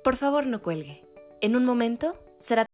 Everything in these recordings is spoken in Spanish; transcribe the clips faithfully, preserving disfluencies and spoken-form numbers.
Por favor, no cuelgue. En un momento será...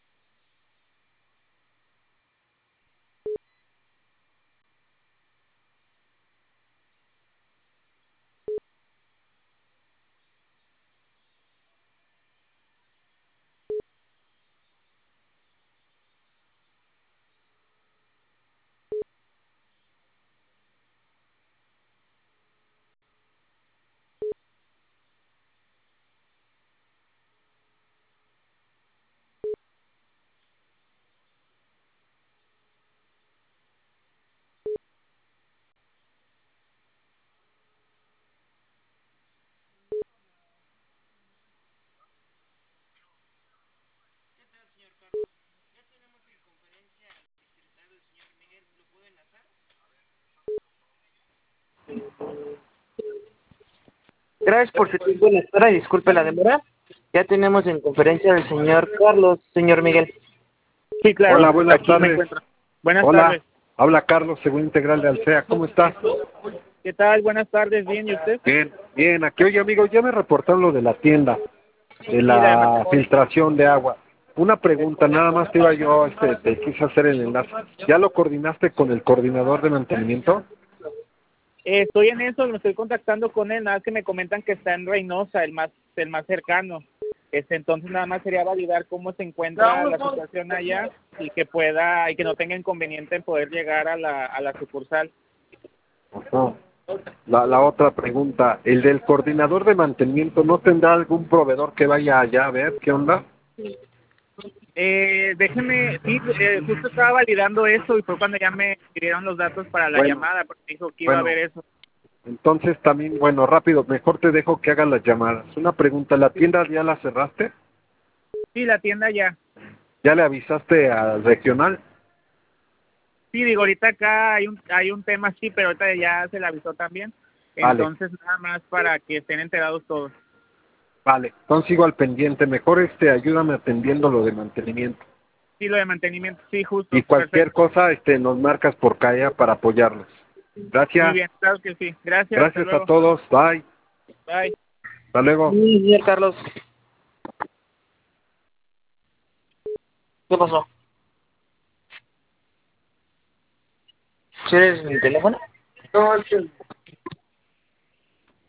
Gracias por su tiempo en espera y disculpe la demora. Ya tenemos en conferencia al señor Carlos, señor Miguel. Sí, claro, Hola, buenas aquí me tardes. encuentro. Buenas Hola, tardes. habla Carlos, segundo integral de Alsea. ¿Cómo estás? ¿Qué tal? Buenas tardes, bien, ¿y usted? Bien, bien. Aquí, oye, amigo, ya me reportaron lo de la tienda, de Sí, la la filtración de agua. Una pregunta, nada más te iba yo, este, te quise hacer el enlace. ¿Ya lo coordinaste con el coordinador de mantenimiento? eh, estoy en eso, me estoy contactando con él, nada más que me comentan que está en Reynosa, el más el más cercano. Este, entonces nada más sería validar cómo se encuentra la situación allá y que pueda y que no tenga inconveniente en poder llegar a la a la sucursal. Ajá. La, la otra pregunta, ¿el del coordinador de mantenimiento no tendrá algún proveedor que vaya allá a ver qué onda? Eh, déjeme, sí, eh, justo estaba validando eso y fue cuando ya me dieron los datos para la Bueno, llamada, porque dijo que iba a bueno, haber eso. entonces también, bueno, rápido, mejor te dejo que hagas las llamadas. Una pregunta, ¿la tienda ya la cerraste? Sí, la tienda ya. ¿Ya le avisaste al regional? Sí, digo, ahorita acá hay un hay un tema sí, pero ahorita ya se le avisó también. Vale, Entonces, nada más para que estén enterados todos. vale. Entonces sigo al pendiente. Mejor este, ayúdame atendiendo lo de mantenimiento. Sí, lo de mantenimiento, sí, Y justo, cualquier perfecto. cosa, este, nos marcas por calle para apoyarlos. Muy Gracias. bien, claro que sí. Gracias, hasta Gracias a luego. todos. Bye. Bye. Hasta luego. Sí, señor Carlos. ¿Qué pasó? ¿Quieres mi teléfono? No, es que...